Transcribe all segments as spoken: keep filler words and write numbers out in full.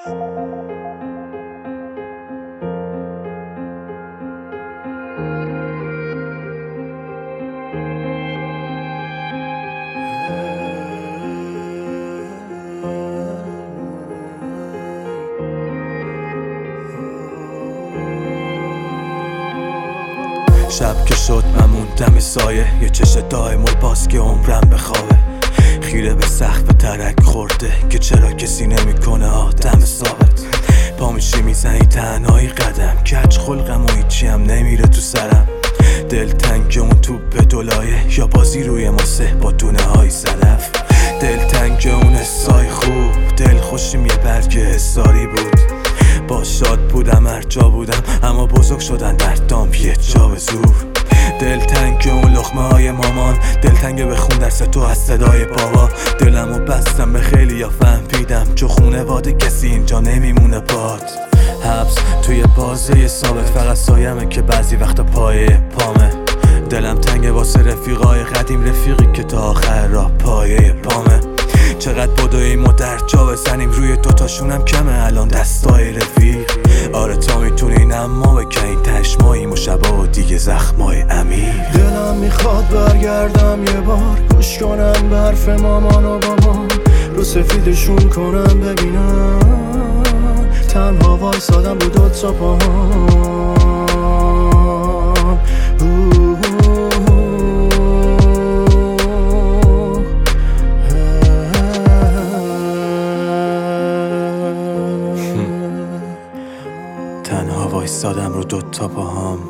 شب که شد من موندم سایه، یه چش دائم باز که عمرم بخوابه. خیره به سقف ترک خورده که چرا کسی نمیکنه آدم ثابت. پا میشی میزنی تنهایی قدم، کج خلقم و هیچی هم نمیره تو سرم. دل تنگ اون توپ دولایه یا بازی روی ماسه با دونه های صدف. دل تنگ اون حسای خوب، دل خوشیم یه برگ حساری بود. با شاد بودم هر جا بودم، اما بزرگ شدن دردام یه جا به زور. دل تنگ اون لقمه های مامان، دل تنگ به خون درس تو از صدای بابا. دلمو بستم به خیلی یا فهمیدم جو خونواده کسی اینجا نمیمونه باد. حبس توی بازه ثابت فقط سایمه که بعضی وقت پایه پامه. دلم تنگ واسه رفیقای قدیم، رفیقی که تا آخر راه پایه پامه. چقدر بدویم و در جا بزنیم، روی دوتاشونم کمه الان دستای رفیق. آره تا میتونین اما بکنین تشماییم و شبا و دیگه زخمای امیر. دلم میخواد برگردم یه بار، گوش کنم به حرف مامان و بابام، رو سفیدشون کنم ببینم تنها وایسادم رو دو تا پاهام. تنها وایسادم رو دوتا پاهام.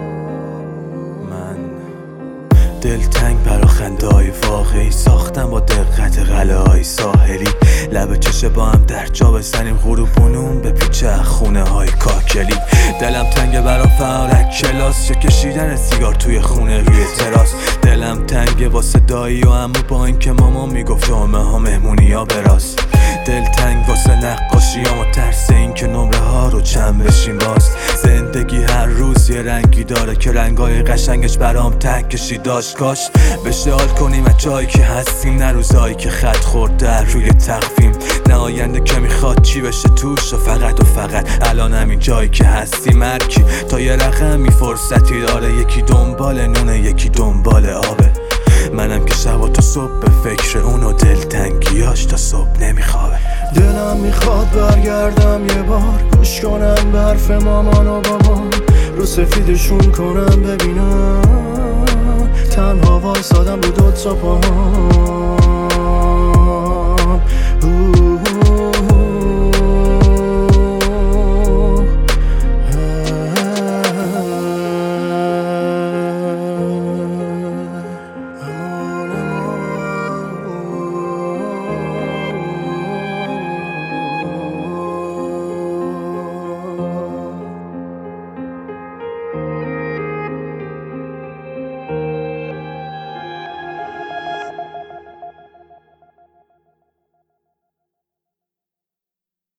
من دلتنگ برا خنده های واقعی ساختم با دقت قلعه های ساحلی. لب چشه با هم در جا بزنیم، غروبونون به پیچه خونه های کاکلی. دلم تنگ برا فعالک کلاس، چه کشیدن سیگار توی خونه روی تراس. دلم تنگ واسه دایی و عمو با اینکه مامان میگفت جامعه ها مهمونی ها براست. دل تنگ واسه نقاشی ها و ترس این که نمره ها رو چند بشیم باز. زندگی هر روز یه رنگی داره که رنگای قشنگش برام تنگ کشی داشت. کاش بشه حال کنیم از جایی که هستیم، نه روزایی که خط خورده روی تقویم. نه آینده که میخواد چی بشه توش و فقط و فقط الان همین جایی که هستیم. هرکی تا یه رقمی فرصتی داره، یکی دنبال نونه یکی دنبال آبه. منم که شب و تا صبح به فکر اون و دلتنگیاش تا صبح نمیخوابه. دلم میخواد برگردم یه بار، گوش کنم به حرف مامان و بابام، رو سفیدشون کنم ببینم تنها وایسادم رو دو تا پاهام.